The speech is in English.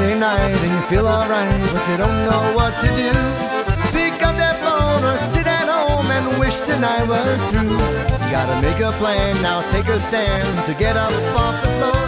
Friday night and you feel alright, but you don't know what to do. Pick up that phone or sit at home and wish tonight was through. You gotta make a plan, now take a stand to get up off the floor.